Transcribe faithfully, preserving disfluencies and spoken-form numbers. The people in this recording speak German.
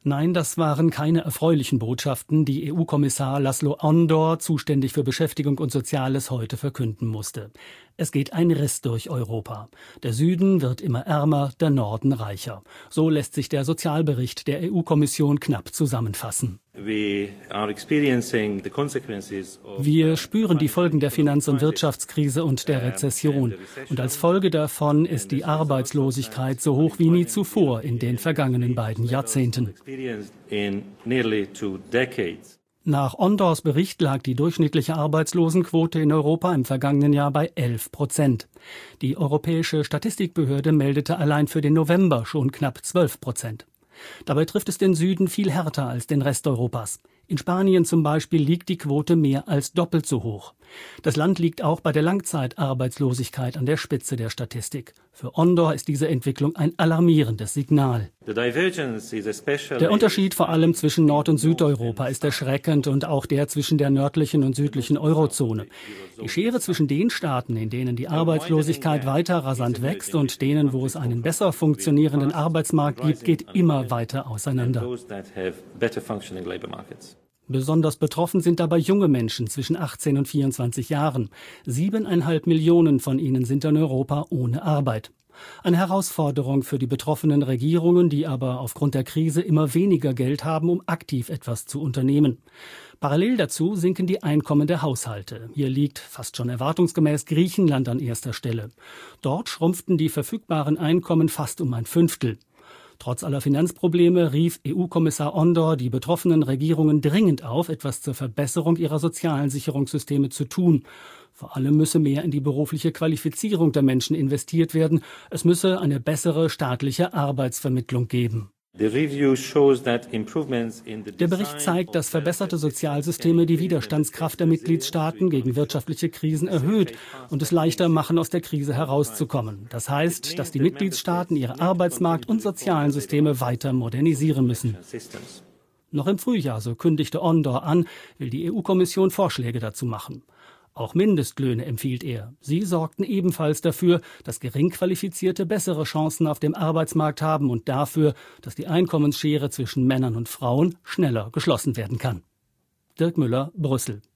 Nein, das waren keine erfreulichen Botschaften, die E U-Kommissar László Andor, zuständig für Beschäftigung und Soziales, heute verkünden musste. Es geht ein Riss durch Europa. Der Süden wird immer ärmer, der Norden reicher. So lässt sich der Sozialbericht der E U-Kommission knapp zusammenfassen. Wir spüren die Folgen der Finanz- und Wirtschaftskrise und der Rezession. Und als Folge davon ist die Arbeitslosigkeit so hoch wie nie zuvor in den vergangenen beiden Jahrzehnten. Nach Andors Bericht lag die durchschnittliche Arbeitslosenquote in Europa im vergangenen Jahr bei elf Prozent. Die Europäische Statistikbehörde meldete allein für den November schon knapp zwölf Prozent. Dabei trifft es den Süden viel härter als den Rest Europas. In Spanien zum Beispiel liegt die Quote mehr als doppelt so hoch. Das Land liegt auch bei der Langzeitarbeitslosigkeit an der Spitze der Statistik. Für Andor ist diese Entwicklung ein alarmierendes Signal. Der Unterschied vor allem zwischen Nord- und Südeuropa ist erschreckend und auch der zwischen der nördlichen und südlichen Eurozone. Die Schere zwischen den Staaten, in denen die Arbeitslosigkeit weiter rasant wächst, und denen, wo es einen besser funktionierenden Arbeitsmarkt gibt, geht immer weiter auseinander. Besonders betroffen sind dabei junge Menschen zwischen achtzehn und vierundzwanzig Jahren. Siebeneinhalb Millionen von ihnen sind in Europa ohne Arbeit. Eine Herausforderung für die betroffenen Regierungen, die aber aufgrund der Krise immer weniger Geld haben, um aktiv etwas zu unternehmen. Parallel dazu sinken die Einkommen der Haushalte. Hier liegt fast schon erwartungsgemäß Griechenland an erster Stelle. Dort schrumpften die verfügbaren Einkommen fast um ein Fünftel. Trotz aller Finanzprobleme rief E U-Kommissar Andor die betroffenen Regierungen dringend auf, etwas zur Verbesserung ihrer sozialen Sicherungssysteme zu tun. Vor allem müsse mehr in die berufliche Qualifizierung der Menschen investiert werden. Es müsse eine bessere staatliche Arbeitsvermittlung geben. Der Bericht zeigt, dass verbesserte Sozialsysteme die Widerstandskraft der Mitgliedstaaten gegen wirtschaftliche Krisen erhöht und es leichter machen, aus der Krise herauszukommen. Das heißt, dass die Mitgliedstaaten ihre Arbeitsmarkt- und sozialen Systeme weiter modernisieren müssen. Noch im Frühjahr, so kündigte Andor an, will die E U-Kommission Vorschläge dazu machen. Auch Mindestlöhne empfiehlt er. Sie sorgten ebenfalls dafür, dass Geringqualifizierte bessere Chancen auf dem Arbeitsmarkt haben und dafür, dass die Einkommensschere zwischen Männern und Frauen schneller geschlossen werden kann. Dirk Müller, Brüssel.